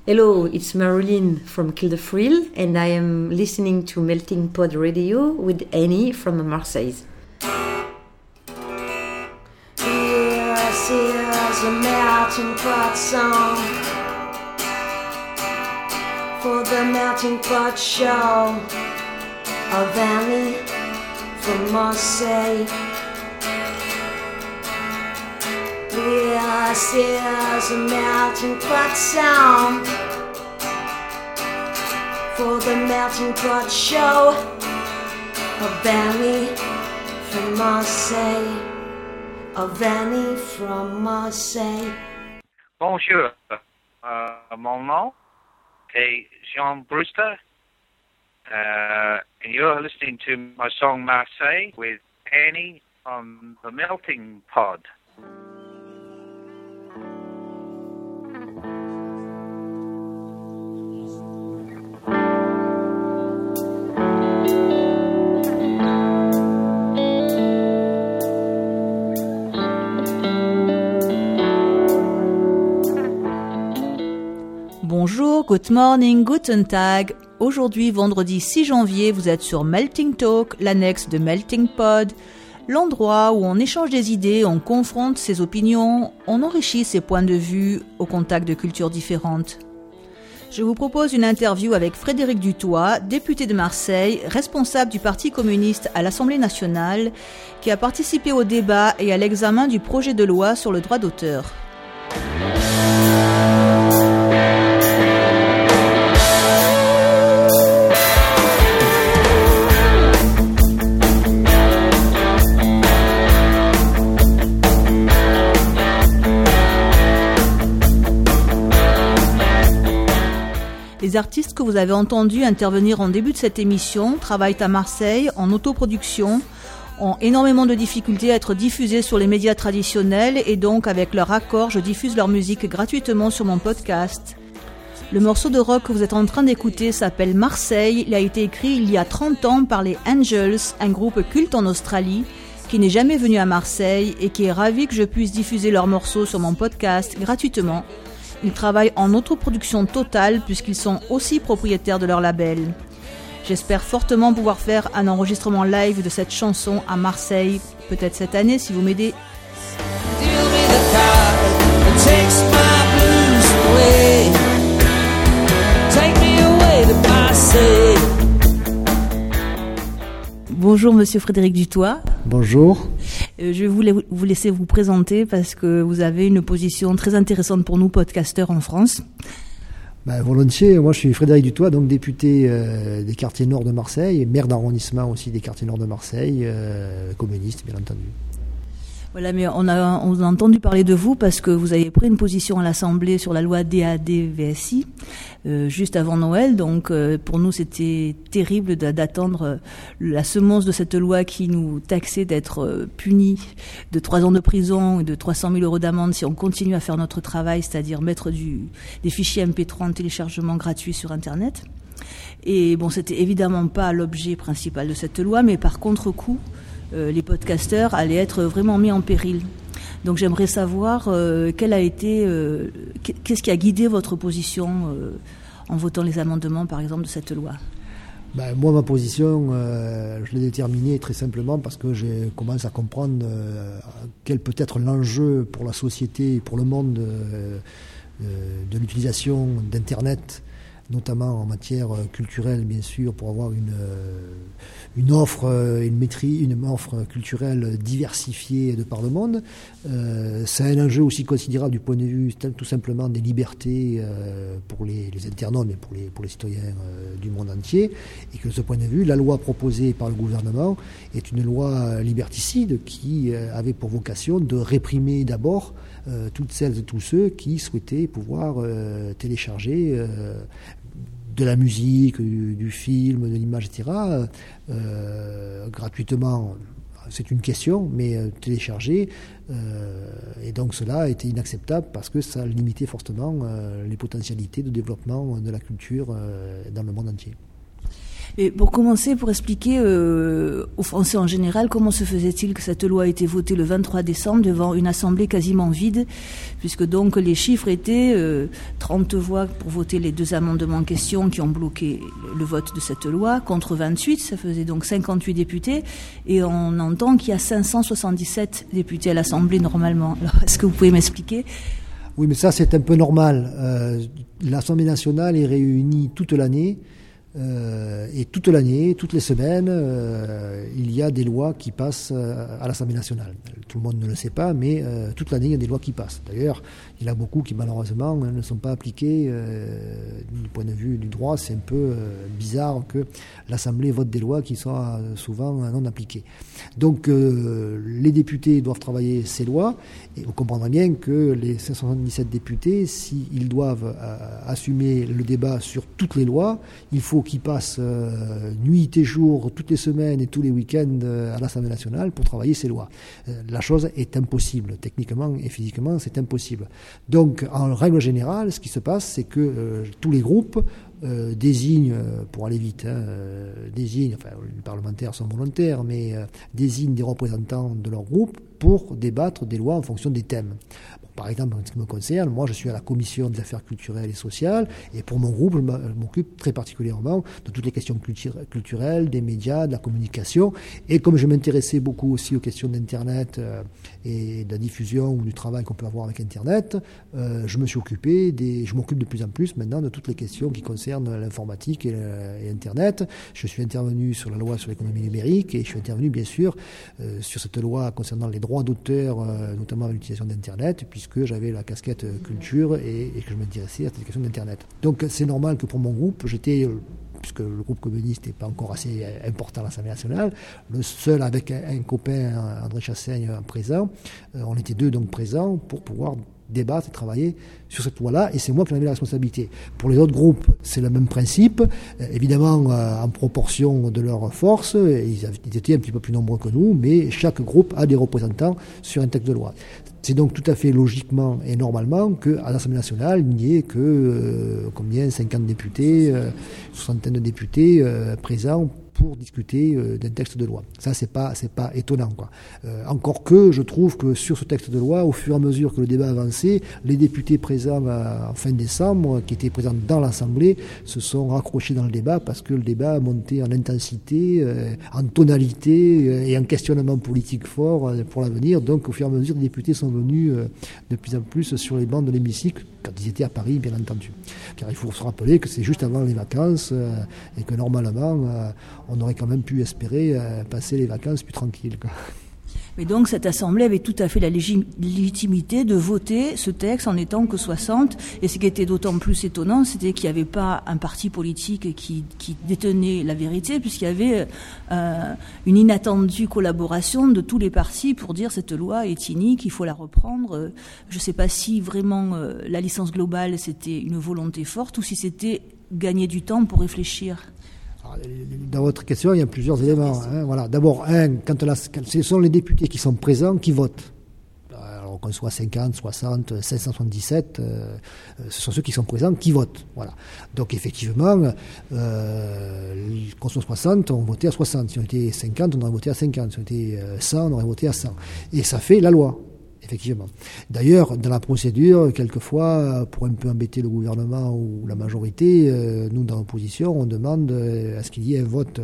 Hello, it's Marilyn from Kildefril, and I am listening to Melting Pod Radio with Annie from Marseille. This is a melting pot song for the Melting Pot Show of Annie from Marseille. This is a melting pot sound for the Melting Pot Show of Annie from Marseille. Of Annie from Marseille. Bonjour, mon nom est Jean Brewster, and you're listening to my song Marseille with Annie on the Melting Pod. Bonjour, good morning, guten Tag. Aujourd'hui, vendredi 6 janvier, vous êtes sur Melting Talk, l'annexe de Melting Pod, l'endroit où on échange des idées, on confronte ses opinions, on enrichit ses points de vue au contact de cultures différentes. Je vous propose une interview avec Frédéric Dutoit, député de Marseille, responsable du Parti communiste à l'Assemblée nationale, qui a participé au débat et à l'examen du projet de loi sur le droit d'auteur. Les artistes que vous avez entendus intervenir en début de cette émission travaillent à Marseille en autoproduction, ont énormément de difficultés à être diffusés sur les médias traditionnels et donc avec leur accord, je diffuse leur musique gratuitement sur mon podcast. Le morceau de rock que vous êtes en train d'écouter s'appelle Marseille. Il a été écrit il y a 30 ans par les Angels, un groupe culte en Australie qui n'est jamais venu à Marseille et qui est ravi que je puisse diffuser leurs morceaux sur mon podcast gratuitement. Ils travaillent en autoproduction totale puisqu'ils sont aussi propriétaires de leur label. J'espère fortement pouvoir faire un enregistrement live de cette chanson à Marseille, peut-être cette année si vous m'aidez. Bonjour Monsieur Frédéric Dutoit. Bonjour. Je voulais vous laisser vous présenter parce que vous avez une position très intéressante pour nous, podcasteurs en France. Volontiers. Moi, je suis Frédéric Dutoit, donc député des quartiers nord de Marseille, maire d'arrondissement aussi des quartiers nord de Marseille, communiste, bien entendu. Voilà, mais on a entendu parler de vous parce que vous avez pris une position à l'Assemblée sur la loi DAD-VSI juste avant Noël. Donc, pour nous, c'était terrible d'attendre la semonce de cette loi qui nous taxait d'être punis de 3 ans de prison et de 300 000 euros d'amende si on continue à faire notre travail, c'est-à-dire mettre des fichiers MP3 en téléchargement gratuit sur Internet. Et bon, c'était évidemment pas l'objet principal de cette loi, mais par contre-coup, les podcasteurs allaient être vraiment mis en péril. Donc j'aimerais savoir qu'est-ce qui a guidé votre position en votant les amendements, par exemple, de cette loi. Moi, ma position, je l'ai déterminée très simplement parce que je commence à comprendre quel peut être l'enjeu pour la société et pour le monde de l'utilisation d'Internet, notamment en matière culturelle, bien sûr, pour avoir une offre culturelle diversifiée de par le monde. C'est un enjeu aussi considérable du point de vue tout simplement des libertés pour les internautes et pour les citoyens du monde entier, et que de ce point de vue, la loi proposée par le gouvernement est une loi liberticide qui avait pour vocation de réprimer d'abord toutes celles et tous ceux qui souhaitaient pouvoir télécharger de la musique, du film, de l'image, etc., gratuitement. C'est une question, mais télécharger. Et donc cela était inacceptable parce que ça limitait fortement les potentialités de développement de la culture dans le monde entier. Et pour commencer, pour expliquer aux Français en général, comment se faisait-il que cette loi a été votée le 23 décembre devant une assemblée quasiment vide, puisque donc les chiffres étaient 30 voix pour voter les 2 amendements en question qui ont bloqué le vote de cette loi, contre 28, ça faisait donc 58 députés, et on entend qu'il y a 577 députés à l'Assemblée normalement. Alors, est-ce que vous pouvez m'expliquer ? Oui, mais ça c'est un peu normal. L'Assemblée nationale est réunie toute l'année. Et toute l'année, toutes les semaines, il y a des lois qui passent à l'Assemblée nationale. Tout le monde ne le sait pas, mais toute l'année, il y a des lois qui passent. D'ailleurs, il y en a beaucoup qui, malheureusement, ne sont pas appliquées du point de vue du droit. C'est un peu bizarre que l'Assemblée vote des lois qui sont souvent non appliquées. Donc, les députés doivent travailler ces lois, et vous comprendrez bien que les 577 députés, s'ils doivent assumer le débat sur toutes les lois, il faut qu'ils passent nuit et jour, toutes les semaines et tous les week-ends à l'Assemblée nationale pour travailler ces lois. La chose est impossible. Techniquement et physiquement, c'est impossible. Donc, en règle générale, ce qui se passe, c'est que tous les groupes désignent, pour aller vite, désignent, enfin, les parlementaires sont volontaires, mais désignent des représentants de leur groupe pour débattre des lois en fonction des thèmes. Par exemple, en ce qui me concerne, moi je suis à la commission des affaires culturelles et sociales, et pour mon groupe, je m'occupe très particulièrement de toutes les questions culturelles, des médias, de la communication, et comme je m'intéressais beaucoup aussi aux questions d'Internet et de la diffusion ou du travail qu'on peut avoir avec Internet, je m'occupe de plus en plus maintenant de toutes les questions qui concernent l'informatique et Internet. Je suis intervenu sur la loi sur l'économie numérique, et je suis intervenu bien sûr sur cette loi concernant les droits d'auteur, notamment avec l'utilisation d'Internet, puisque j'avais la casquette culture et que je m'intéressais à cette question d'Internet. Donc c'est normal que pour mon groupe, puisque le groupe communiste n'est pas encore assez important à l'Assemblée nationale, le seul avec un copain, André Chassaigne, présent, on était 2 donc présents pour pouvoir débattre et travailler sur cette loi-là, et c'est moi qui en avais la responsabilité. Pour les autres groupes, c'est le même principe, évidemment en proportion de leur force, ils étaient un petit peu plus nombreux que nous, mais chaque groupe a des représentants sur un texte de loi. C'est donc tout à fait logiquement et normalement qu'à l'Assemblée nationale, il n'y ait que 50 députés, une soixantaine de députés présents pour discuter d'un texte de loi. Ça, c'est pas étonnant, quoi. Encore que je trouve que sur ce texte de loi, au fur et à mesure que le débat avançait, les députés présents en fin décembre, qui étaient présents dans l'Assemblée, se sont raccrochés dans le débat parce que le débat a monté en intensité, en tonalité et en questionnement politique fort pour l'avenir. Donc, au fur et à mesure, les députés sont venus de plus en plus sur les bancs de l'hémicycle, quand ils étaient à Paris, bien entendu. Car il faut se rappeler que c'est juste avant les vacances et que normalement, on aurait quand même pu espérer passer les vacances plus tranquilles, quoi. Mais donc cette Assemblée avait tout à fait la légitimité de voter ce texte en n'étant que 60. Et ce qui était d'autant plus étonnant, c'était qu'il n'y avait pas un parti politique qui détenait la vérité, puisqu'il y avait une inattendue collaboration de tous les partis pour dire cette loi est inique, il faut la reprendre. Je ne sais pas si vraiment la licence globale c'était une volonté forte ou si c'était gagner du temps pour réfléchir. Dans votre question, il y a plusieurs éléments. Voilà. D'abord, quand ce sont les députés qui sont présents qui votent. Alors qu'on soit 50, 60, 577, ce sont ceux qui sont présents qui votent. Voilà. Donc effectivement, qu'on soit 60, on votait à 60. Si on était 50, on aurait voté à 50. Si on était 100, on aurait voté à 100. Et ça fait la loi. Effectivement. D'ailleurs, dans la procédure, quelquefois, pour un peu embêter le gouvernement ou la majorité, nous, dans l'opposition, on demande à ce qu'il y ait un vote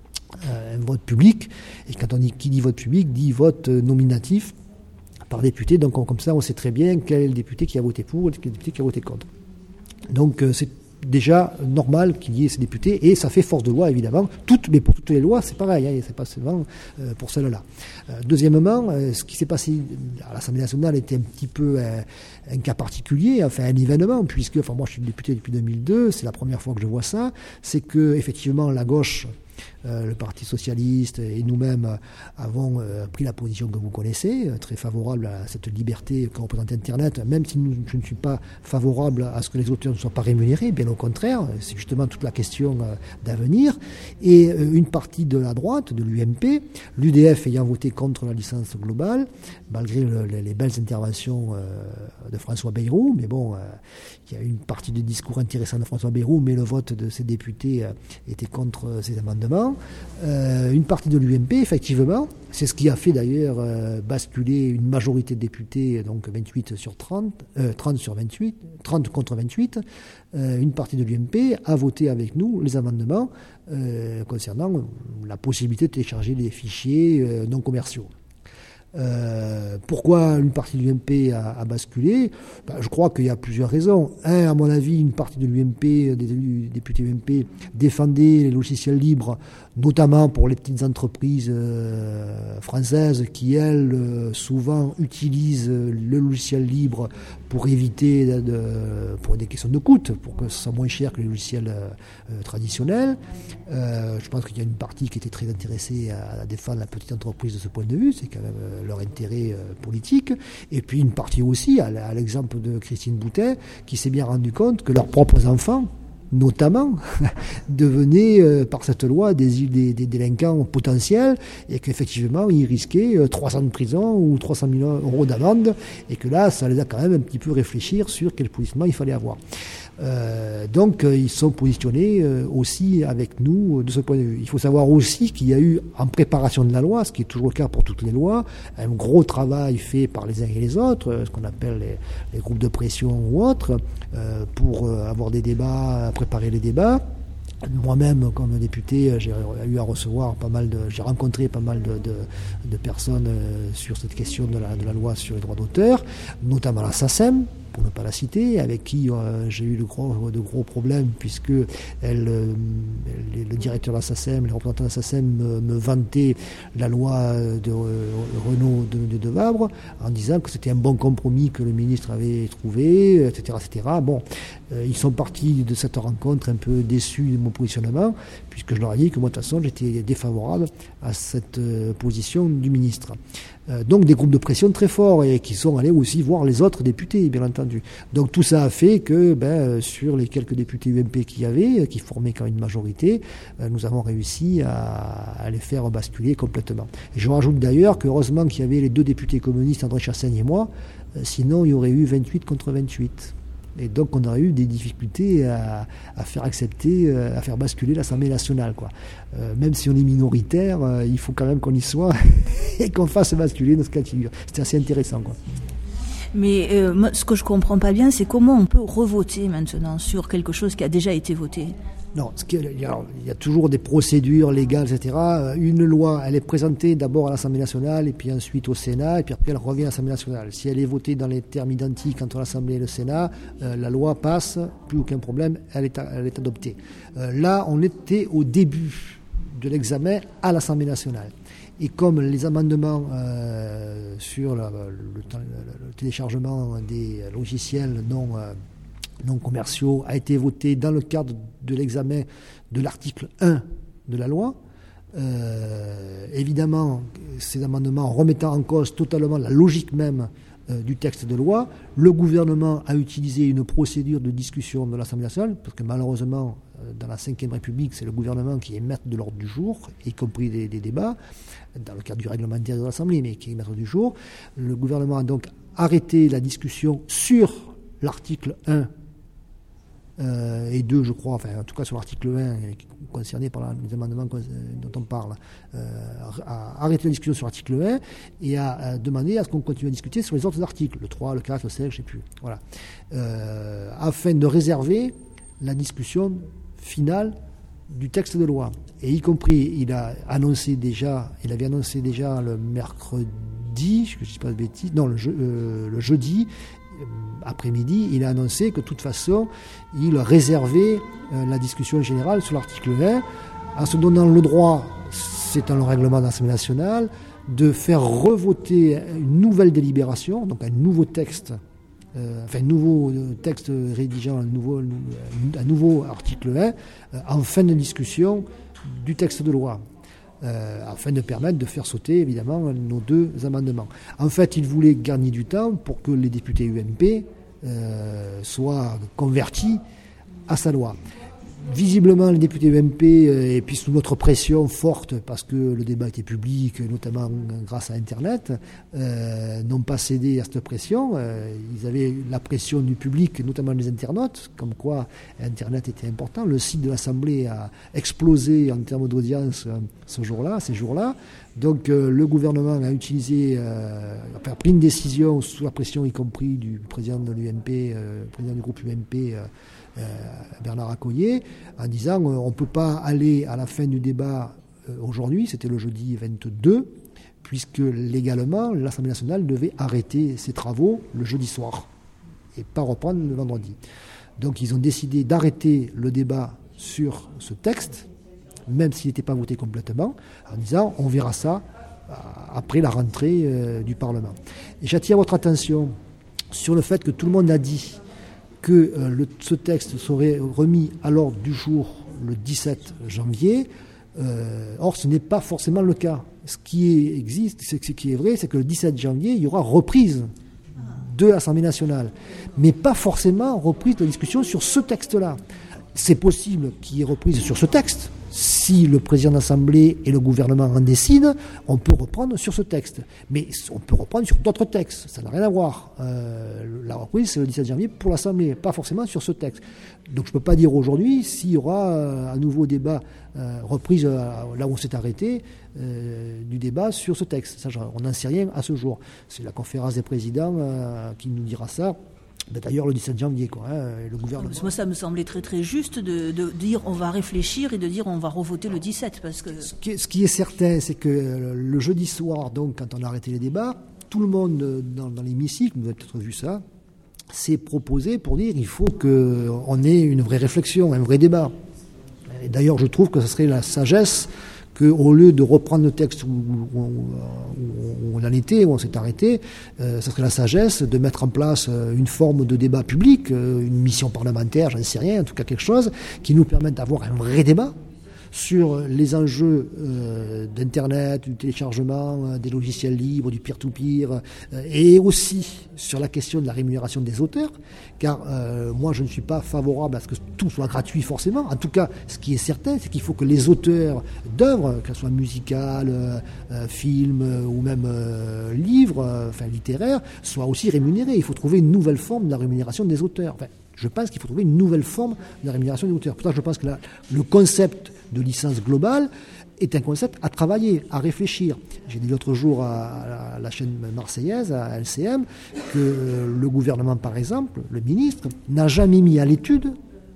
public. Et quand on dit qui dit vote public, dit vote nominatif par député. Donc, comme ça, on sait très bien quel est le député qui a voté pour et quel est le député qui a voté contre. Donc, c'est déjà normal qu'il y ait ces députés, et ça fait force de loi, évidemment. Mais pour toutes les lois, c'est pareil, c'est pas seulement pour celle-là. Deuxièmement, ce qui s'est passé à l'Assemblée nationale était un petit peu un cas particulier, enfin un événement, puisque, moi je suis député depuis 2002, c'est la première fois que je vois ça, c'est que effectivement la gauche le Parti socialiste et nous-mêmes avons pris la position que vous connaissez, très favorable à cette liberté que représente Internet, même si je ne suis pas favorable à ce que les auteurs ne soient pas rémunérés, bien au contraire, c'est justement toute la question d'avenir. Et une partie de la droite, de l'UMP, l'UDF ayant voté contre la licence globale, malgré les belles interventions de François Bayrou, mais bon, il y a une partie de discours intéressant de François Bayrou, mais le vote de ces députés était contre ces amendements. Une partie de l'UMP, effectivement, c'est ce qui a fait d'ailleurs basculer une majorité de députés, donc 28 sur 30, 30 sur 28, 30 contre 28. Une partie de l'UMP a voté avec nous les amendements concernant la possibilité de télécharger des fichiers non commerciaux. Pourquoi une partie de l'UMP a basculé? Je crois qu'il y a plusieurs raisons. À mon avis, une partie de l'UMP, des députés UMP, défendait les logiciels libres, notamment pour les petites entreprises françaises qui, elles, souvent utilisent le logiciel libre pour éviter, pour des questions de coût, pour que ce soit moins cher que les logiciels traditionnels. Je pense qu'il y a une partie qui était très intéressée à défendre la petite entreprise de ce point de vue, c'est quand même leur intérêt politique. Et puis une partie aussi, à l'exemple de Christine Boutin, qui s'est bien rendu compte que leurs propres enfants, notamment, devenaient par cette loi des délinquants potentiels et qu'effectivement ils risquaient 3 ans de prison ou 300 000 euros d'amende et que là ça les a quand même un petit peu réfléchir sur quel positionnement il fallait avoir. Donc ils sont positionnés aussi avec nous de ce point de vue. Il faut savoir aussi qu'il y a eu en préparation de la loi, ce qui est toujours le cas pour toutes les lois, un gros travail fait par les uns et les autres, ce qu'on appelle les groupes de pression ou autres, pour avoir des débats, préparer les débats. Moi-même, comme député, j'ai eu à recevoir j'ai rencontré pas mal de personnes sur cette question de la loi sur les droits d'auteur, notamment la SACEM, pour ne pas la citer, avec qui j'ai eu de gros problèmes, puisque le directeur de la SACEM, les représentants de la SACEM me vantaient la loi de Renaud de Vabre, en disant que c'était un bon compromis que le ministre avait trouvé, etc. etc. Bon, ils sont partis de cette rencontre un peu déçus de mon positionnement, puisque je leur ai dit que moi, de toute façon, j'étais défavorable à cette position du ministre. Donc des groupes de pression très forts et qui sont allés aussi voir les autres députés, bien entendu. Donc tout ça a fait que sur les quelques députés UMP qu'il y avait, qui formaient quand même une majorité, nous avons réussi à les faire basculer complètement. Et je rajoute d'ailleurs que heureusement qu'il y avait les 2 députés communistes, André Chassaigne et moi, sinon il y aurait eu 28 contre 28. Et donc on aurait eu des difficultés à faire accepter, à faire basculer l'Assemblée nationale, quoi. Même si on est minoritaire, il faut quand même qu'on y soit et qu'on fasse basculer dans ce cas de figure. C'était assez intéressant, quoi. Mais moi, ce que je comprends pas bien, c'est comment on peut revoter maintenant sur quelque chose qui a déjà été voté. Non, il y a toujours des procédures légales, etc. Une loi, elle est présentée d'abord à l'Assemblée nationale, et puis ensuite au Sénat, et puis après elle revient à l'Assemblée nationale. Si elle est votée dans les termes identiques entre l'Assemblée et le Sénat, la loi passe, plus aucun problème, elle est adoptée. Là, on était au début de l'examen à l'Assemblée nationale. Et comme les amendements sur le téléchargement des logiciels non commerciaux a été voté dans le cadre de l'examen de l'article 1 de la loi. Évidemment, ces amendements remettant en cause totalement la logique même du texte de loi, le gouvernement a utilisé une procédure de discussion de l'Assemblée nationale, parce que malheureusement, dans la Ve République, c'est le gouvernement qui est maître de l'ordre du jour, y compris des débats, dans le cadre du réglementaire de l'Assemblée, mais qui est maître du jour. Le gouvernement a donc arrêté la discussion sur l'article 1 et 2, je crois, enfin en tout cas sur l'article 1 concerné par les amendements dont on parle, a arrêté la discussion sur l'article 1 et a demandé à ce qu'on continue à discuter sur les autres articles, le 3, le 4, le 5, je ne sais plus, voilà, afin de réserver la discussion finale du texte de loi. Et y compris, il avait annoncé déjà le mercredi, je ne dis pas de bêtises, non, le jeudi, après-midi, il a annoncé que de toute façon, il réservait la discussion générale sur l'article 1, en se donnant le droit, c'est dans le règlement de l'Assemblée nationale, de faire revoter une nouvelle délibération, donc un nouveau texte, rédigeant un nouveau article 1, en fin de discussion du texte de loi, afin de permettre de faire sauter évidemment nos 2 amendements. En fait, ils voulaient gagner du temps pour que les députés UMP soient convertis à sa loi. Visiblement, les députés UMP, et puis sous notre pression forte, parce que le débat était public, notamment grâce à Internet, n'ont pas cédé à cette pression. Ils avaient la pression du public, notamment des internautes, comme quoi Internet était important. Le site de l'Assemblée a explosé en termes d'audience ces jours-là. Donc le gouvernement a pris une décision sous la pression, y compris du président de l'UMP, président du groupe UMP, Bernard Accoyer, en disant on ne peut pas aller à la fin du débat aujourd'hui, c'était le jeudi 22, puisque légalement l'Assemblée nationale devait arrêter ses travaux le jeudi soir et pas reprendre le vendredi. Donc ils ont décidé d'arrêter le débat sur ce texte, même s'il n'était pas voté complètement, en disant on verra ça après la rentrée du Parlement. Et j'attire votre attention sur le fait que tout le monde a dit que ce texte serait remis à l'ordre du jour le 17 janvier. Or, ce n'est pas forcément le cas. Ce qui est vrai, c'est que le 17 janvier, il y aura reprise de l'Assemblée nationale, mais pas forcément reprise de discussion sur ce texte-là. C'est possible qu'il y ait reprise sur ce texte. Si le président de l'Assemblée et le gouvernement en décident, on peut reprendre sur ce texte. Mais on peut reprendre sur d'autres textes. Ça n'a rien à voir. La reprise, c'est le 17 janvier pour l'Assemblée, pas forcément sur ce texte. Donc je ne peux pas dire aujourd'hui s'il y aura un nouveau débat, reprise là où on s'est arrêté, du débat sur ce texte. Ça, on n'en sait rien à ce jour. C'est la conférence des présidents qui nous dira ça. D'ailleurs, le 17 janvier, le gouvernement. Moi, ça me semblait très très juste de dire on va réfléchir et de dire on va revoter le 17. Parce que... Ce qui est certain, c'est que le jeudi soir, donc, quand on a arrêté les débats, tout le monde dans l'hémicycle, vous avez peut-être vu ça, s'est proposé pour dire il faut qu'on ait une vraie réflexion, un vrai débat. Et d'ailleurs, je trouve que ce serait la sagesse qu'au lieu de reprendre le texte où on en était, où on s'est arrêté, ce serait la sagesse de mettre en place une forme de débat public, une mission parlementaire, j'en sais rien, en tout cas quelque chose qui nous permette d'avoir un vrai débat sur les enjeux d'Internet, du téléchargement, des logiciels libres, du peer-to-peer, et aussi sur la question de la rémunération des auteurs, car moi je ne suis pas favorable à ce que tout soit gratuit forcément. En tout cas, ce qui est certain, c'est qu'il faut que les auteurs d'œuvres, qu'elles soient musicales, films ou même livres, littéraires, soient aussi rémunérés. Il faut trouver une nouvelle forme de la rémunération des auteurs. Je pense qu'il faut trouver une nouvelle forme de la rémunération des auteurs. Pour ça, je pense que le concept de licence globale est un concept à travailler, à réfléchir. J'ai dit l'autre jour à la chaîne marseillaise, à LCM, que le gouvernement, par exemple, le ministre, n'a jamais mis à l'étude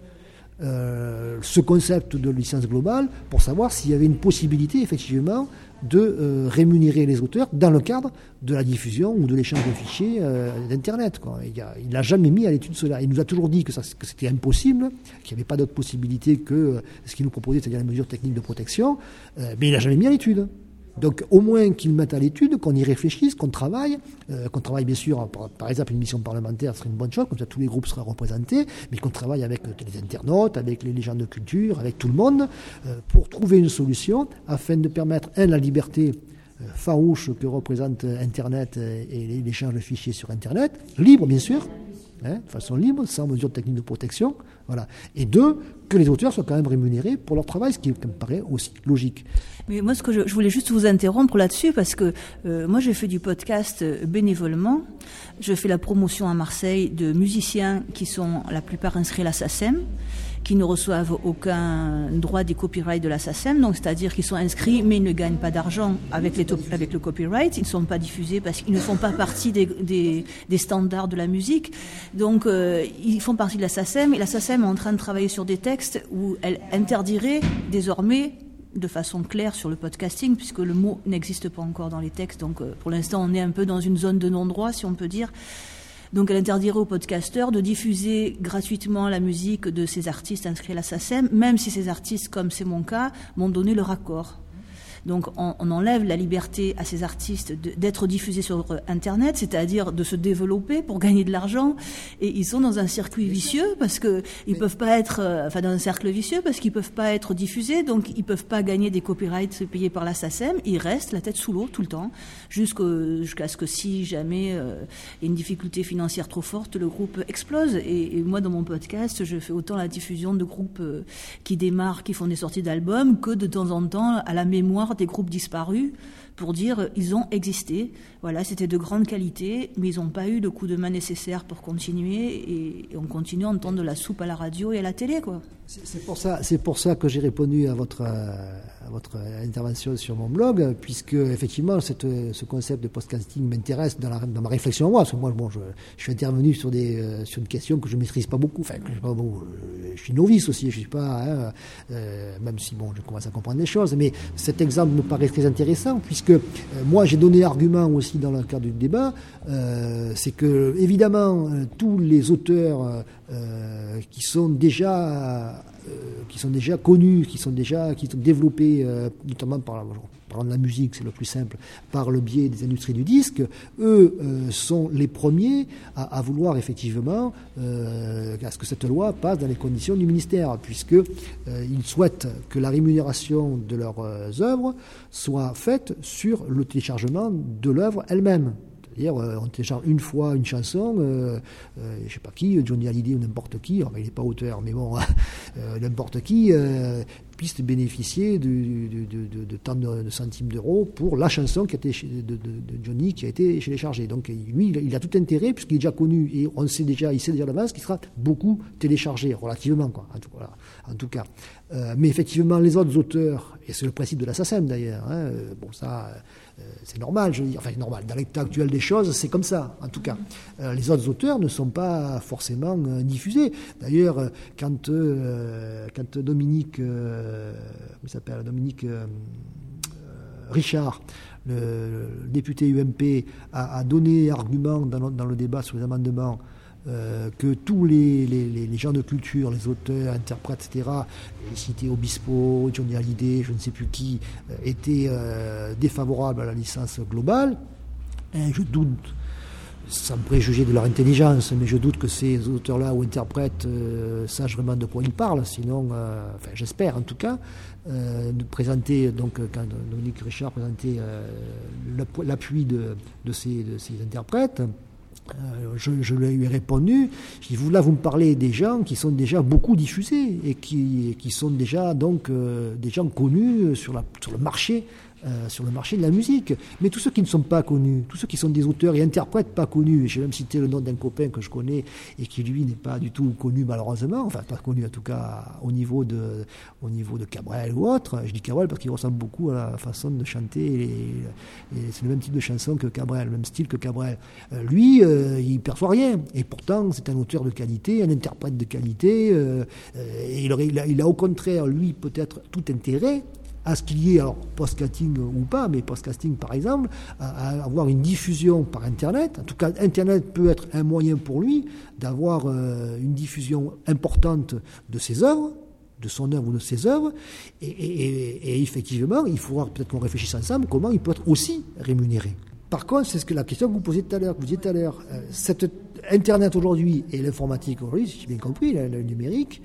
ce concept de licence globale pour savoir s'il y avait une possibilité, effectivement, de rémunérer les auteurs dans le cadre de la diffusion ou de l'échange de fichiers d'Internet. Il n'a jamais mis à l'étude cela. Il nous a toujours dit que c'était impossible, qu'il n'y avait pas d'autre possibilité que ce qu'il nous proposait, c'est-à-dire les mesures techniques de protection, mais il n'a jamais mis à l'étude. Donc au moins qu'ils mettent à l'étude, qu'on y réfléchisse, qu'on travaille bien sûr, par exemple une mission parlementaire serait une bonne chose, comme ça tous les groupes seraient représentés, mais qu'on travaille avec les internautes, avec les gens de culture, avec tout le monde, pour trouver une solution afin de permettre, la liberté farouche que représente Internet et l'échange de fichiers sur Internet, libre bien sûr, de façon libre, sans mesure technique de protection, voilà. Et 2, que les auteurs soient quand même rémunérés pour leur travail, ce qui me paraît aussi logique. Mais moi, je voulais juste vous interrompre là-dessus parce que moi, j'ai fait du podcast bénévolement. Je fais la promotion à Marseille de musiciens qui sont la plupart inscrits à la SACEM, qui ne reçoivent aucun droit des copyrights de la SACEM, donc c'est-à-dire qu'ils sont inscrits mais ils ne gagnent pas d'argent avec le copyright, ils ne sont pas diffusés parce qu'ils ne font pas partie des standards de la musique, donc ils font partie de la SACEM et la SACEM est en train de travailler sur des textes où elle interdirait désormais de façon claire sur le podcasting, puisque le mot n'existe pas encore dans les textes, donc pour l'instant on est un peu dans une zone de non-droit si on peut dire. Donc elle interdirait aux podcasteurs de diffuser gratuitement la musique de ces artistes inscrits à la SACEM, même si ces artistes, comme c'est mon cas, m'ont donné leur accord. Donc on enlève la liberté à ces artistes d'être diffusés sur Internet, c'est-à-dire de se développer pour gagner de l'argent, et ils sont dans un circuit vicieux parce que ils peuvent pas être, dans un cercle vicieux parce qu'ils peuvent pas être diffusés, donc ils peuvent pas gagner des copyrights payés par la SACEM. Ils restent la tête sous l'eau tout le temps, jusqu'à ce que si jamais il y a une difficulté financière trop forte, le groupe explose. Et moi, dans mon podcast, je fais autant la diffusion de groupes qui démarrent, qui font des sorties d'albums, que de temps en temps à la mémoire des groupes disparus, pour dire ils ont existé, voilà, c'était de grande qualité, mais ils n'ont pas eu le coup de main nécessaire pour continuer, et on continue à entendre de la soupe à la radio et à la télé, quoi. C'est pour ça que j'ai répondu à votre intervention sur mon blog, puisque effectivement ce concept de podcasting m'intéresse dans ma réflexion à moi, parce que moi je suis intervenu sur une question que je maîtrise pas beaucoup, je suis novice aussi, je suis pas même si je commence à comprendre des choses, mais cet exemple me paraît très intéressant, puisque moi j'ai donné argument aussi dans le cadre du débat, c'est que évidemment tous les auteurs qui sont déjà connus, qui sont développés, notamment par la musique, c'est le plus simple, par le biais des industries du disque, eux sont les premiers à vouloir effectivement à ce que cette loi passe dans les conditions du ministère, puisque ils souhaitent que la rémunération de leurs œuvres soit faite sur le téléchargement de l'œuvre elle-même. C'est-à-dire, on télécharge une fois une chanson, je sais pas qui, Johnny Hallyday ou n'importe qui, il n'est pas auteur, mais bon, n'importe qui puisse bénéficier de tant de centimes d'euros pour la chanson qui a été de Johnny qui a été téléchargée. Donc lui, il a tout intérêt, puisqu'il est déjà connu, et il sait déjà d'avance qu'il sera beaucoup téléchargé, relativement, quoi, en tout cas. Mais effectivement, les autres auteurs, et c'est le principe de la SACEM d'ailleurs, c'est normal, je veux dire, normal, dans l'état actuel des choses, c'est comme ça, en tout cas. Les autres auteurs ne sont pas forcément diffusés. D'ailleurs, quand Dominique Richard, le député UMP, a donné argument dans le débat sur les amendements, que tous les gens de culture, les auteurs, interprètes, etc., les cités Obispo, Johnny Hallyday, je ne sais plus qui, étaient défavorables à la licence globale. Et je doute, sans préjuger de leur intelligence, mais je doute que ces auteurs-là ou interprètes sachent vraiment de quoi ils parlent. Sinon, j'espère en tout cas, de présenter, donc quand Dominique Richard présentait l'appui de ces interprètes, je lui ai répondu, je dis, là vous me parlez des gens qui sont déjà beaucoup diffusés et qui sont déjà donc des gens connus sur le marché de la musique. Mais tous ceux qui ne sont pas connus, tous ceux qui sont des auteurs et interprètes pas connus, et j'ai même cité le nom d'un copain que je connais et qui lui n'est pas du tout connu malheureusement, enfin pas connu en tout cas au niveau de Cabrel ou autre. Je dis Cabrel parce qu'il ressemble beaucoup à la façon de chanter, et c'est le même type de chanson que Cabrel, le même style que Cabrel. Lui, il perçoit rien, et pourtant c'est un auteur de qualité, un interprète de qualité, et il a au contraire, lui, peut-être tout intérêt à ce qu'il y ait, alors podcasting ou pas, mais podcasting par exemple, à avoir une diffusion par Internet. En tout cas, Internet peut être un moyen pour lui d'avoir une diffusion importante de ses œuvres, de son œuvre ou de ses œuvres, et effectivement, il faudra peut-être qu'on réfléchisse ensemble comment il peut être aussi rémunéré. Par contre, c'est la question que vous posiez tout à l'heure, cette Internet aujourd'hui et l'informatique aujourd'hui, si j'ai bien compris, le numérique,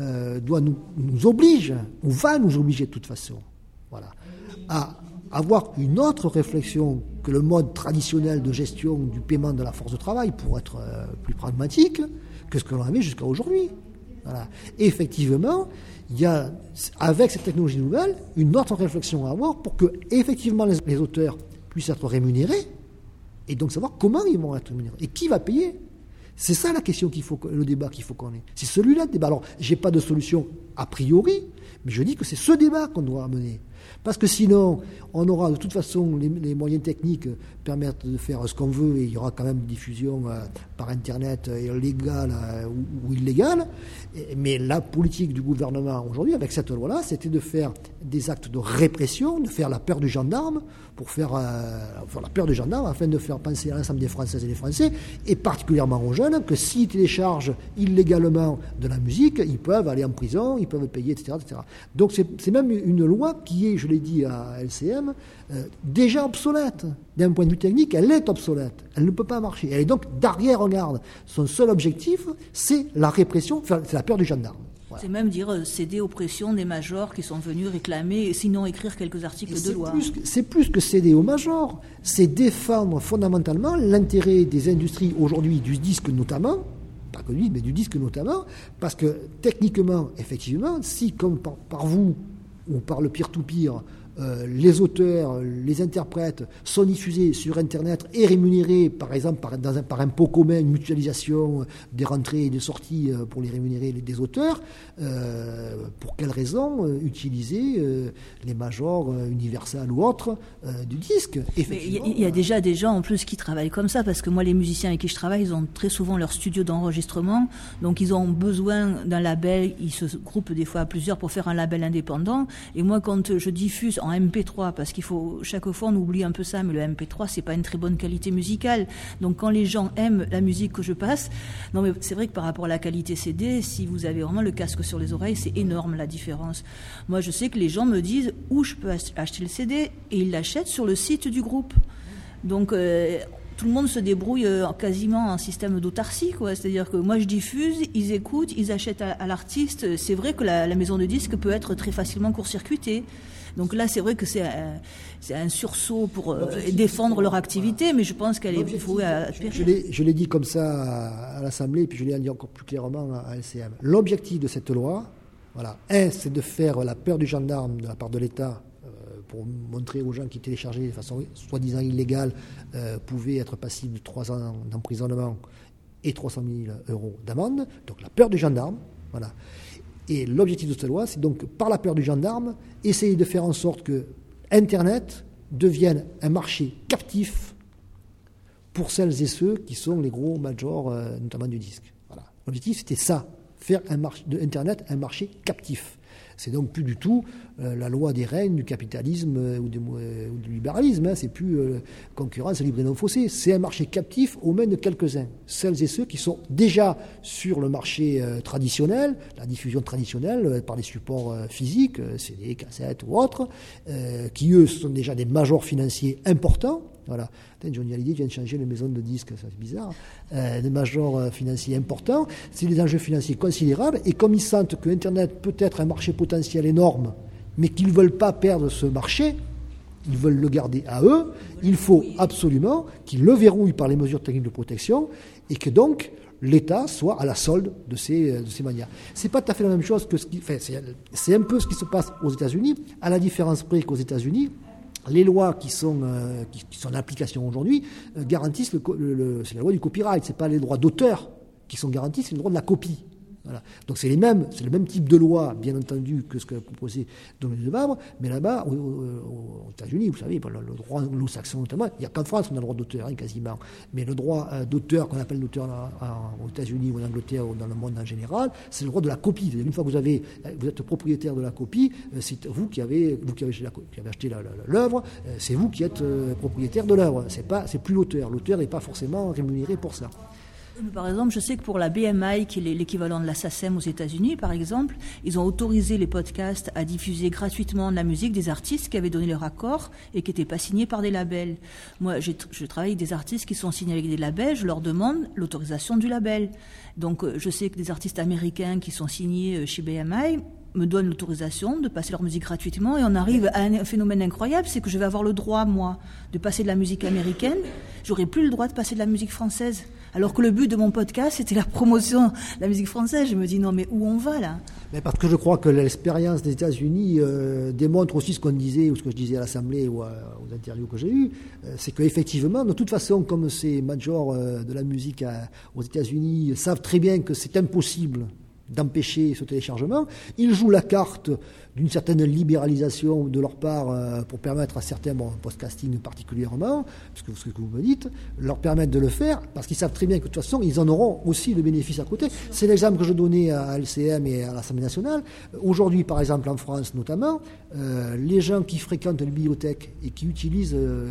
nous oblige, ou va nous obliger de toute façon, voilà, à avoir une autre réflexion que le mode traditionnel de gestion du paiement de la force de travail, pour être plus pragmatique que ce que l'on avait jusqu'à aujourd'hui. Voilà. Et effectivement, il y a, avec cette technologie nouvelle, une autre réflexion à avoir pour que effectivement les auteurs puissent être rémunérés, et donc savoir comment ils vont être rémunérés et qui va payer. C'est ça la question le débat qu'il faut qu'on ait. C'est celui-là le débat. Alors, j'ai pas de solution a priori, mais je dis que c'est ce débat qu'on doit amener. Parce que sinon, on aura de toute façon les moyens techniques permettent de faire ce qu'on veut, et il y aura quand même une diffusion par Internet légale ou illégale. Mais la politique du gouvernement aujourd'hui, avec cette loi-là, c'était de faire des actes de répression, de faire la peur du gendarme, pour faire la peur du gendarme, afin de faire penser à l'ensemble des Françaises et des Français, et particulièrement aux jeunes, que s'ils téléchargent illégalement de la musique, ils peuvent aller en prison, ils peuvent payer, etc. etc. etc. Donc c'est même une loi qui est, je l'ai dit à LCM, déjà obsolète. D'un point de vue technique, elle est obsolète. Elle ne peut pas marcher. Elle est donc d'arrière-garde. Son seul objectif, c'est la répression, c'est la peur du gendarme. Voilà. C'est même dire céder aux pressions des majors qui sont venus réclamer, sinon écrire quelques articles de loi. C'est plus que céder aux majors, c'est défendre fondamentalement l'intérêt des industries aujourd'hui, du disque notamment, pas que lui, mais du disque notamment, parce que techniquement, effectivement, si comme par vous ou par le peer-to-peer, les auteurs, les interprètes sont diffusés sur Internet et rémunérés, par exemple, par un pot commun, une mutualisation des rentrées et des sorties pour les rémunérer des auteurs, pour quelle raison utiliser les majors Universal ou autres du disque? Il y a déjà des gens en plus qui travaillent comme ça, parce que moi, les musiciens avec qui je travaille, ils ont très souvent leur studio d'enregistrement, donc ils ont besoin d'un label, ils se groupent des fois à plusieurs pour faire un label indépendant, et moi, quand je diffuse en MP3, parce qu'il faut, chaque fois on oublie un peu ça, mais le MP3 c'est pas une très bonne qualité musicale, donc quand les gens aiment la musique que je passe, non mais c'est vrai que par rapport à la qualité CD, si vous avez vraiment le casque sur les oreilles, c'est énorme la différence. Moi je sais que les gens me disent où je peux acheter le CD, et ils l'achètent sur le site du groupe, donc tout le monde se débrouille quasiment en système d'autarcie, quoi. C'est-à-dire que moi je diffuse, ils écoutent, ils achètent à l'artiste. C'est vrai que la maison de disques peut être très facilement court-circuitée. Donc là, c'est vrai que c'est un sursaut pour défendre leur activité, mais je pense qu'elle est vouée à périr. Je l'ai dit comme ça à l'Assemblée, et puis je l'ai dit encore plus clairement à LCM. L'objectif de cette loi, voilà, c'est de faire la peur du gendarme de la part de l'État, pour montrer aux gens qui téléchargeaient de façon soi-disant illégale pouvaient être passibles de 3 ans d'emprisonnement et 300 000 euros d'amende. Donc la peur du gendarme, voilà. Et l'objectif de cette loi, c'est donc, par la peur du gendarme, essayer de faire en sorte que Internet devienne un marché captif pour celles et ceux qui sont les gros majors, notamment du disque. Voilà. L'objectif, c'était ça, faire de Internet un marché captif. C'est donc plus du tout la loi des règnes du capitalisme ou du libéralisme. C'est plus concurrence libre et non faussée. C'est un marché captif aux mains de quelques-uns. Celles et ceux qui sont déjà sur le marché traditionnel, la diffusion traditionnelle par les supports physiques, CD, cassettes ou autres, qui eux sont déjà des majors financiers importants. Voilà. Johnny Hallyday vient de changer les maisons de disques, ça c'est bizarre. Des majors financiers importants, c'est des enjeux financiers considérables, et comme ils sentent que Internet peut être un marché potentiel énorme, mais qu'ils ne veulent pas perdre ce marché, ils veulent le garder à eux, il faut absolument qu'ils le verrouillent par les mesures techniques de protection, et que donc l'État soit à la solde de ces manières. C'est pas tout à fait la même chose que c'est un peu ce qui se passe aux États-Unis, à la différence près qu'aux États-Unis, les lois qui sont en application aujourd'hui garantissent c'est la loi du copyright, c'est pas les droits d'auteur qui sont garantis, c'est le droit de la copie. Voilà. Donc c'est le même type de loi, bien entendu, que ce que proposait Dominique de Vabre, mais là-bas, aux États-Unis, vous savez, le droit anglo-saxon notamment, il n'y a qu'en France on a le droit d'auteur, quasiment. Mais le droit d'auteur, qu'on appelle l'auteur aux États-Unis ou en Angleterre ou dans le monde en général, c'est le droit de la copie. C'est-à-dire, une fois que vous êtes propriétaire de la copie, c'est vous qui avez acheté l'œuvre, c'est vous qui êtes propriétaire de l'œuvre. C'est plus l'auteur. L'auteur n'est pas forcément rémunéré pour ça. Par exemple, je sais que pour la BMI, qui est l'équivalent de la SACEM aux États-Unis, par exemple, ils ont autorisé les podcasts à diffuser gratuitement de la musique des artistes qui avaient donné leur accord et qui n'étaient pas signés par des labels. Moi, je travaille avec des artistes qui sont signés avec des labels, je leur demande l'autorisation du label. Donc, je sais que des artistes américains qui sont signés chez BMI me donnent l'autorisation de passer leur musique gratuitement, et on arrive à un phénomène incroyable, c'est que je vais avoir le droit, moi, de passer de la musique américaine, j'aurai plus le droit de passer de la musique française. Alors que le but de mon podcast, c'était la promotion de la musique française. Je me dis, non, mais où on va, là ? Mais parce que je crois que l'expérience des États-Unis démontre aussi ce qu'on disait, ou ce que je disais à l'Assemblée ou aux interviews que j'ai eues, c'est qu'effectivement, de toute façon, comme ces majors de la musique aux États-Unis savent très bien que c'est impossible d'empêcher ce téléchargement, ils jouent la carte d'une certaine libéralisation de leur part pour permettre à certains, podcasting particulièrement, parce que ce que vous me dites, leur permettre de le faire, parce qu'ils savent très bien que de toute façon, ils en auront aussi le bénéfice à côté. C'est l'exemple que je donnais à LCM et à l'Assemblée nationale. Aujourd'hui, par exemple, en France notamment, les gens qui fréquentent les bibliothèques et qui utilisent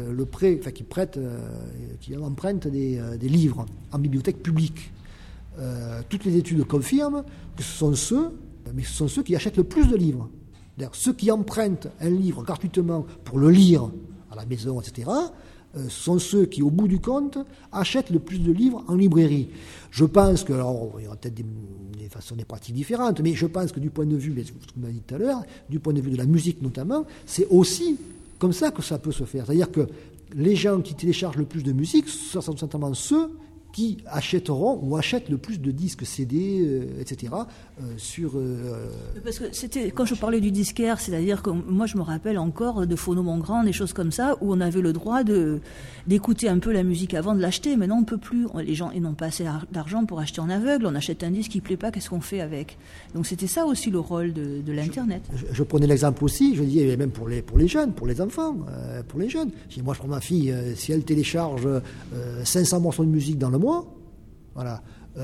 qui empruntent des livres en bibliothèque publique, toutes les études confirment que ce sont ceux, mais ce sont ceux qui achètent le plus de livres. D'ailleurs, ceux qui empruntent un livre gratuitement pour le lire à la maison, etc., sont ceux qui, au bout du compte, achètent le plus de livres en librairie. Je pense que, alors, il y aura peut-être des façons, des pratiques différentes, mais je pense que du point de vue, ce que vous m'avez dit tout à l'heure, du point de vue de la musique notamment, c'est aussi comme ça que ça peut se faire. C'est-à-dire que les gens qui téléchargent le plus de musique, ce sont certainement ceux qui achèteront ou achètent le plus de disques CD, etc. Parce que c'était, quand je parlais du disquaire, c'est-à-dire que moi je me rappelle encore de Phono Mongrand, des choses comme ça, où on avait le droit d'écouter un peu la musique avant de l'acheter. Maintenant on ne peut plus. Les gens, ils n'ont pas assez d'argent pour acheter en aveugle. On achète un disque qui ne plaît pas, qu'est-ce qu'on fait avec? Donc c'était ça aussi le rôle de l'Internet. Je prenais l'exemple aussi, je disais même pour les jeunes, pour les enfants, pour les jeunes. Moi je prends ma fille, si elle télécharge 500 morceaux de musique dans le mois, voilà,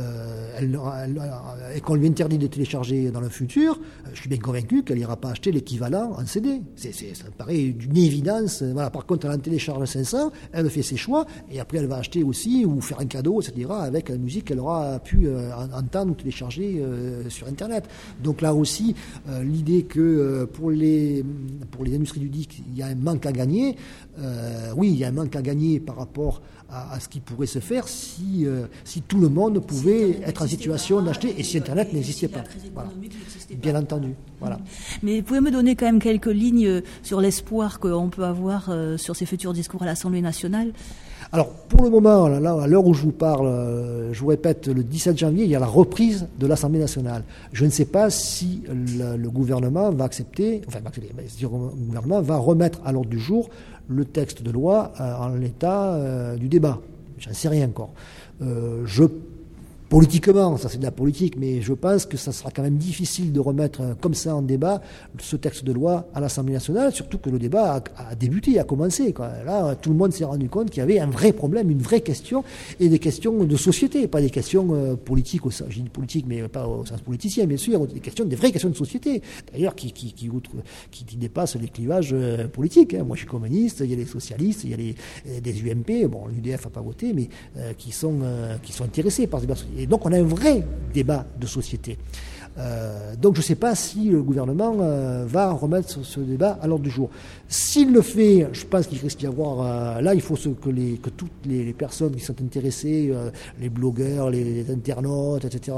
et qu'on lui interdit de télécharger dans le futur, je suis bien convaincu qu'elle n'ira pas acheter l'équivalent en CD. Ça me paraît d'une évidence. Voilà. Par contre, elle en télécharge 500, elle fait ses choix, et après elle va acheter aussi ou faire un cadeau, etc., avec la musique qu'elle aura pu entendre ou télécharger sur Internet. Donc là aussi, l'idée que pour les industries du disque, il y a un manque à gagner, oui, il y a un manque à gagner par rapport à ce qui pourrait se faire si tout le monde pouvait être en situation d'acheter et si Internet n'existait pas. Voilà. Bien entendu. Voilà. Mais vous pouvez me donner quand même quelques lignes sur l'espoir qu'on peut avoir sur ces futurs discours à l'Assemblée nationale? Alors, pour le moment, là, à l'heure où je vous parle, je vous répète, le 17 janvier, il y a la reprise de l'Assemblée nationale. Je ne sais pas si le gouvernement va accepter, le gouvernement va remettre à l'ordre du jour le texte de loi en l'état du débat. J'en sais rien encore. Politiquement, ça c'est de la politique, mais je pense que ça sera quand même difficile de remettre comme ça en débat ce texte de loi à l'Assemblée nationale, surtout que le débat a débuté, a commencé. Là, tout le monde s'est rendu compte qu'il y avait un vrai problème, une vraie question, et des questions de société, pas des questions politiques, je dis politique, mais pas au sens politicien, bien sûr, des vraies questions de société, d'ailleurs, qui dépassent les clivages politiques. Moi, je suis communiste, il y a les socialistes, il y a des UMP, bon, l'UDF n'a pas voté, mais qui sont intéressés par ce débat. Et donc on a un vrai débat de société. Donc je ne sais pas si le gouvernement va remettre ce débat à l'ordre du jour. S'il le fait, je pense qu'il risque d'y avoir... là, il faut que toutes les personnes qui sont intéressées, les blogueurs, les internautes, etc.,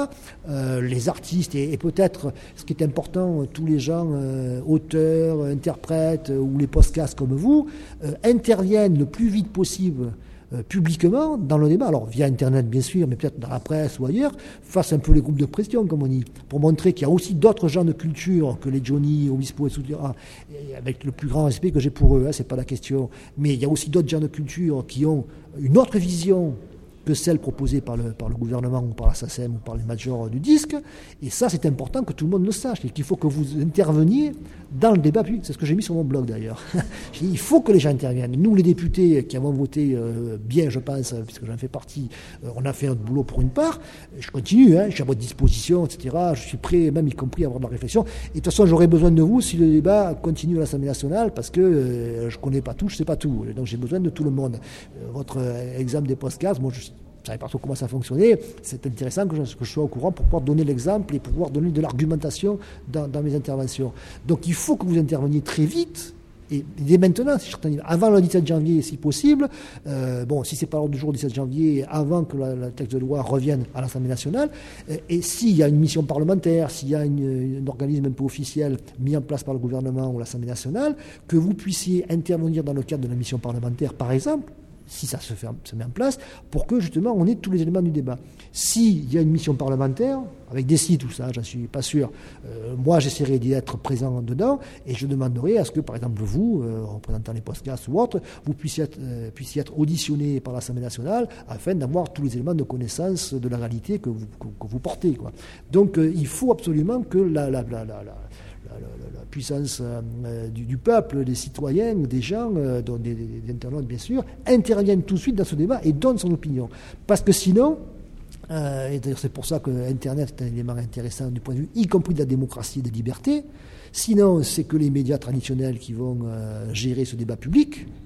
les artistes et peut-être, ce qui est important, tous les gens, auteurs, interprètes ou les podcasts comme vous, interviennent le plus vite possible publiquement dans le débat, alors via Internet bien sûr, mais peut-être dans la presse ou ailleurs, face un peu les groupes de pression, comme on dit, pour montrer qu'il y a aussi d'autres gens de culture que les Johnny, Obispo, etc., avec le plus grand respect que j'ai pour eux, c'est pas la question, mais il y a aussi d'autres gens de culture qui ont une autre vision que celle proposée par le gouvernement ou par la SACEM ou par les majors du disque. Et ça, c'est important que tout le monde le sache. Et qu'il faut que vous interveniez dans le débat public. C'est ce que j'ai mis sur mon blog d'ailleurs. Il faut que les gens interviennent. Nous, les députés qui avons voté bien, je pense, puisque j'en fais partie, on a fait notre boulot pour une part. Je continue, je suis à votre disposition, etc. Je suis prêt, même y compris, à avoir de la réflexion. Et de toute façon, j'aurai besoin de vous si le débat continue à l'Assemblée nationale, parce que je ne connais pas tout, je ne sais pas tout. Donc j'ai besoin de tout le monde. Votre exemple des podcasts, moi, je ne savais pas trop comment ça fonctionnait. C'est intéressant que je sois au courant pour pouvoir donner l'exemple et pouvoir donner de l'argumentation dans mes interventions. Donc il faut que vous interveniez très vite, et dès maintenant, avant le 17 janvier si possible, si c'est pas l'ordre du jour du 17 janvier, avant que le texte de loi revienne à l'Assemblée nationale, et s'il y a une mission parlementaire, s'il y a un organisme un peu officiel mis en place par le gouvernement ou l'Assemblée nationale, que vous puissiez intervenir dans le cadre de la mission parlementaire, par exemple, si ça se met en place, pour que justement on ait tous les éléments du débat. S'il y a une mission parlementaire, avec des sites, tout ça, j'en suis pas sûr, moi j'essaierai d'y être présent dedans, et je demanderai à ce que, par exemple, vous, représentant les podcasts ou autres, vous puissiez être auditionné par l'Assemblée nationale, afin d'avoir tous les éléments de connaissance de la réalité que vous portez, quoi. Donc il faut absolument que la puissance du peuple, des citoyens, des gens, dont des internautes bien sûr, interviennent tout de suite dans ce débat et donnent son opinion. Parce que sinon, et d'ailleurs c'est pour ça que Internet est un élément intéressant du point de vue, y compris de la démocratie et des libertés, sinon c'est que les médias traditionnels qui vont gérer ce débat public.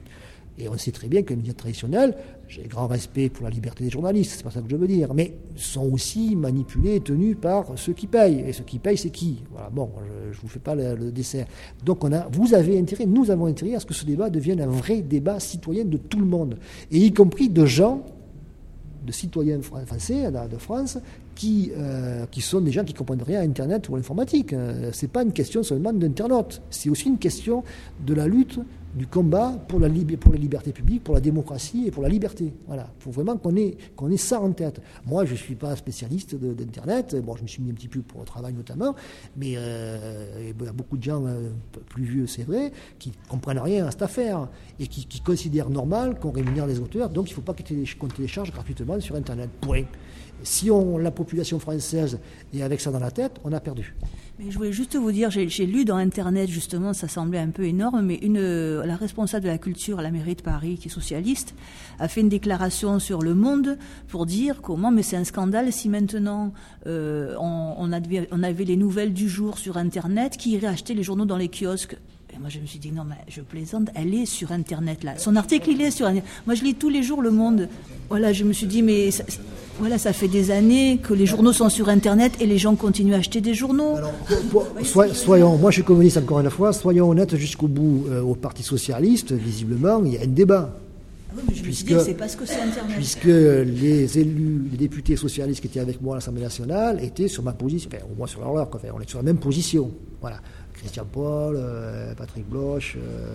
Et on sait très bien que les médias traditionnels, j'ai grand respect pour la liberté des journalistes, c'est pas ça que je veux dire, mais sont aussi manipulés et tenus par ceux qui payent. Et ceux qui payent, c'est qui? Voilà, bon, je vous fais pas le dessert. Donc vous avez intérêt, nous avons intérêt à ce que ce débat devienne un vrai débat citoyen de tout le monde, et y compris de gens, de citoyens français de France, qui sont des gens qui ne comprennent rien à Internet ou à l'informatique. C'est pas une question seulement d'internautes, c'est aussi une question de la lutte, du combat pour la liberté publique, pour la démocratie et pour la liberté. Voilà, il faut vraiment qu'on ait ça en tête. Moi, je ne suis pas spécialiste d'Internet. Bon, je me suis mis un petit peu pour le travail notamment, mais il y a beaucoup de gens plus vieux, c'est vrai, qui ne comprennent rien à cette affaire et qui considèrent normal qu'on rémunère les auteurs. Donc, il ne faut pas qu'on télécharge gratuitement sur Internet. Point. Si la population française est avec ça dans la tête, on a perdu. Mais je voulais juste vous dire, j'ai lu dans Internet, justement, ça semblait un peu énorme, mais la responsable de la culture à la mairie de Paris, qui est socialiste, a fait une déclaration sur Le Monde pour dire mais c'est un scandale si maintenant on avait les nouvelles du jour sur Internet, qui irait acheter les journaux dans les kiosques. Et moi, je me suis dit, non, mais je plaisante, elle est sur Internet, là. Son article, il est sur Internet. Moi, je lis tous les jours Le Monde. Voilà, je me suis dit, mais ça fait des années que les journaux sont sur Internet et les gens continuent à acheter des journaux. Alors, soyons, moi je suis communiste encore une fois, soyons honnêtes jusqu'au bout. Au Parti Socialiste, visiblement, il y a un débat. Oui, mais je me suis dit, c'est parce que c'est Internet. Puisque les députés socialistes qui étaient avec moi à l'Assemblée nationale étaient sur ma position, enfin, au moins sur leur on est sur la même position. Voilà. Christian Paul, Patrick Bloch,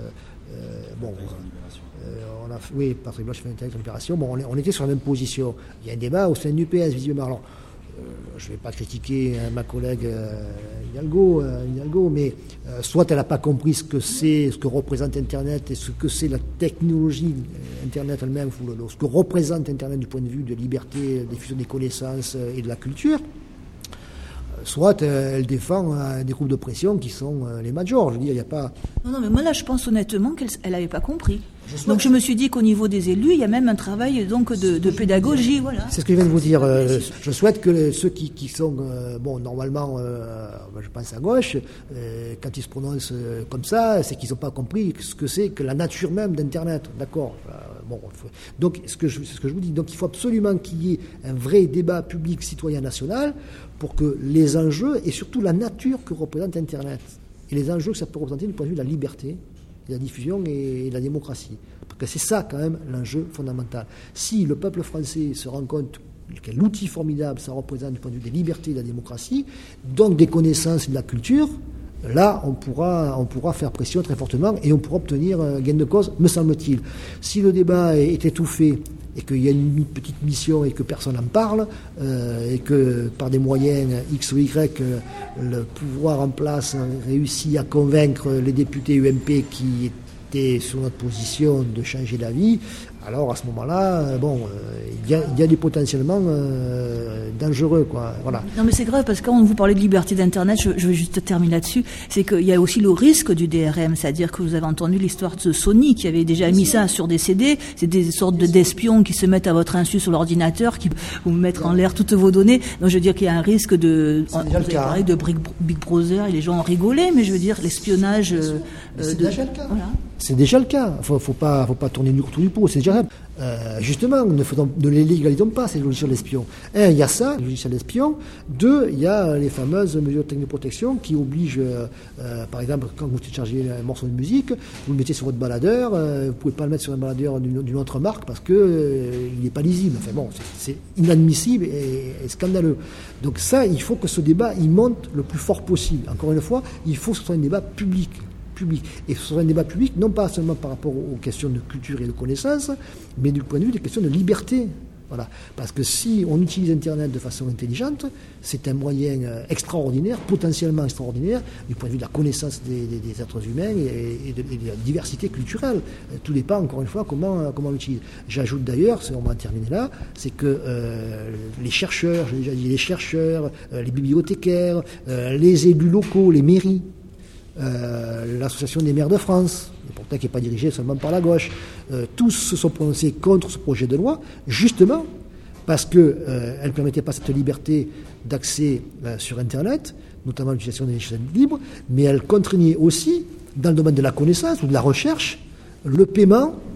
Patrick Bloch fait une Libération. Bon, on était sur la même position. Il y a un débat au sein du PS, visiblement. Alors, je ne vais pas critiquer ma collègue Hidalgo, mais soit elle n'a pas compris ce que représente Internet et ce que c'est la technologie Internet elle-même, ce que représente Internet du point de vue de liberté, de diffusion des connaissances et de la culture. Soit elle défend des groupes de pression qui sont les majors. Je veux dire, il n'y a pas... Non, mais moi là, je pense honnêtement qu'elle n'avait pas compris. Donc je me suis dit qu'au niveau des élus, il y a même un travail de pédagogie, voilà. C'est ce que je viens de vous dire. Je souhaite que ceux qui sont, normalement, je pense à gauche, quand ils se prononcent comme ça, c'est qu'ils n'ont pas compris ce que c'est que la nature même d'Internet. D'accord. Donc ce que je vous dis. Donc il faut absolument qu'il y ait un vrai débat public citoyen national pour que les enjeux et surtout la nature que représente Internet et les enjeux que ça peut représenter du point de vue de la liberté, de la diffusion et de la démocratie. Parce que c'est ça quand même l'enjeu fondamental. Si le peuple français se rend compte quel outil formidable ça représente du point de vue des libertés et de la démocratie, donc des connaissances et de la culture, là on pourra faire pression très fortement et on pourra obtenir gain de cause, me semble-t-il. Si le débat est étouffé et qu'il y a une petite mission et que personne n'en parle, et que par des moyens X ou Y, le pouvoir en place réussit à convaincre les députés UMP qui étaient sur notre position de changer d'avis, alors à ce moment-là, il y a des potentiellement dangereux, quoi. Voilà. Non, mais c'est grave parce que quand vous parlez de liberté d'Internet, je vais juste terminer là-dessus, c'est qu'il y a aussi le risque du DRM, c'est-à-dire que vous avez entendu l'histoire de Sony qui avait déjà mis ça sur des CD, c'est des sortes d'espions qui se mettent à votre insu sur l'ordinateur, qui vous mettre en l'air toutes vos données. Donc je veux dire qu'il y a un risque de... On parlait de Big Brother et les gens ont rigolé, mais je veux dire l'espionnage... c'est déjà le cas. Voilà. C'est déjà le cas. Faut pas tourner autour du pot. C'est déjà justement, ne les légalisons pas ces logiciels d'espions. Un, il y a ça, les logiciels d'espions. Deux, il y a les fameuses mesures de technique de protection qui obligent, par exemple, quand vous téléchargez un morceau de musique, vous le mettez sur votre baladeur, vous pouvez pas le mettre sur un baladeur d'une autre marque parce que il n'est pas lisible. Enfin bon, c'est inadmissible et scandaleux. Donc ça, il faut que ce débat il monte le plus fort possible. Encore une fois, il faut que ce soit un débat public. Et ce sera un débat public, non pas seulement par rapport aux questions de culture et de connaissance, mais du point de vue des questions de liberté. Voilà. Parce que si on utilise Internet de façon intelligente, c'est un moyen extraordinaire, potentiellement extraordinaire, du point de vue de la connaissance des êtres humains et de la diversité culturelle. Tout dépend, encore une fois, comment on l'utilise. J'ajoute d'ailleurs, on va en terminer là, c'est que les chercheurs, j'ai déjà dit, les bibliothécaires, les élus locaux, les mairies, l'Association des maires de France, pourtant qui n'est pas dirigée seulement par la gauche, tous se sont prononcés contre ce projet de loi, justement parce qu'elle ne permettait pas cette liberté d'accès sur Internet, notamment l'utilisation des chaînes libres, mais elle contraignait aussi, dans le domaine de la connaissance ou de la recherche, le paiement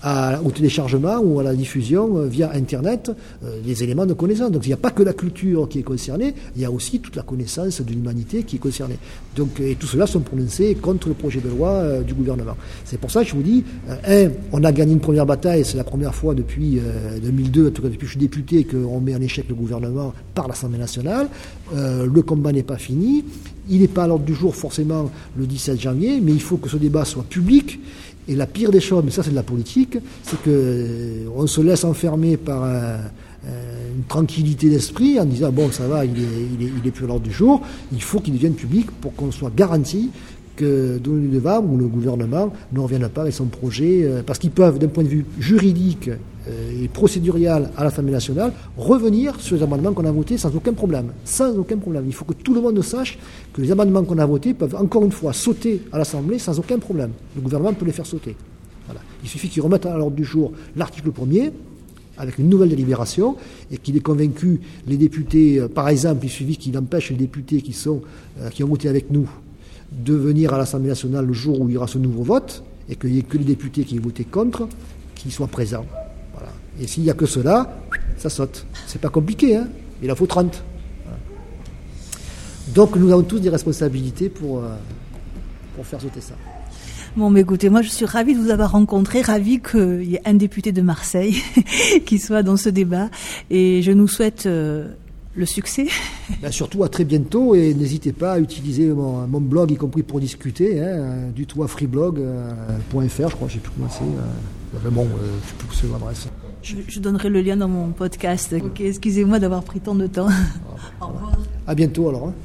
au téléchargement ou à la diffusion via Internet des éléments de connaissance. Donc il n'y a pas que la culture qui est concernée, il y a aussi toute la connaissance de l'humanité qui est concernée. Donc, et tout cela sont prononcés contre le projet de loi du gouvernement. C'est pour ça que je vous dis, on a gagné une première bataille, c'est la première fois depuis 2002, en tout cas depuis que je suis député, qu'on met en échec le gouvernement par l'Assemblée nationale. Le combat n'est pas fini, il n'est pas à l'ordre du jour forcément le 17 janvier, mais il faut que ce débat soit public. Et la pire des choses, mais ça c'est de la politique, c'est qu'on se laisse enfermer par une tranquillité d'esprit en disant bon ça va, il est plus à l'ordre du jour. Il faut qu'il devienne public pour qu'on soit garanti que Donald ou le gouvernement ne revienne pas avec son projet, parce qu'ils peuvent d'un point de vue juridique et procédurial à l'Assemblée nationale revenir sur les amendements qu'on a votés sans aucun problème. Sans aucun problème. Il faut que tout le monde sache que les amendements qu'on a votés peuvent encore une fois sauter à l'Assemblée sans aucun problème. Le gouvernement peut les faire sauter. Voilà. Il suffit qu'ils remettent à l'ordre du jour l'article 1er avec une nouvelle délibération et qu'il ait convaincu les députés, par exemple, il suffit qu'il empêche les députés qui ont voté avec nous de venir à l'Assemblée nationale le jour où il y aura ce nouveau vote et qu'il n'y ait que les députés qui aient voté contre qui soient présents. Voilà. Et s'il n'y a que cela, ça saute. C'est pas compliqué, hein. Il en faut 30. Voilà. Donc nous avons tous des responsabilités pour faire sauter ça. Bon, mais écoutez, moi je suis ravie de vous avoir rencontré, ravie qu'il y ait un député de Marseille qui soit dans ce débat et je nous souhaite le succès. Ben surtout à très bientôt et n'hésitez pas à utiliser mon blog, y compris pour discuter, du toit freeblog.fr, je crois, je sais plus comment c'est. Mais bon, je sais plus où c'est l'adresse. Je donnerai le lien dans mon podcast. Ok, excusez-moi d'avoir pris tant de temps. Au revoir. À bientôt alors. Hein.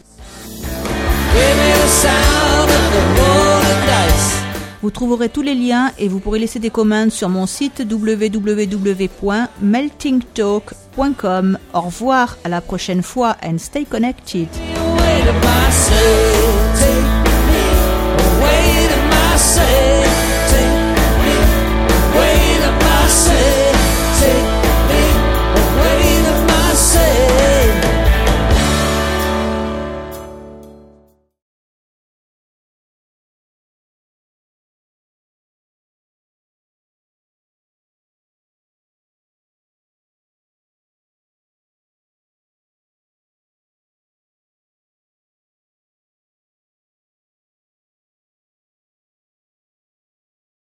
Vous trouverez tous les liens et vous pourrez laisser des commandes sur mon site www.meltingtalk.com. Au revoir, à la prochaine fois and stay connected.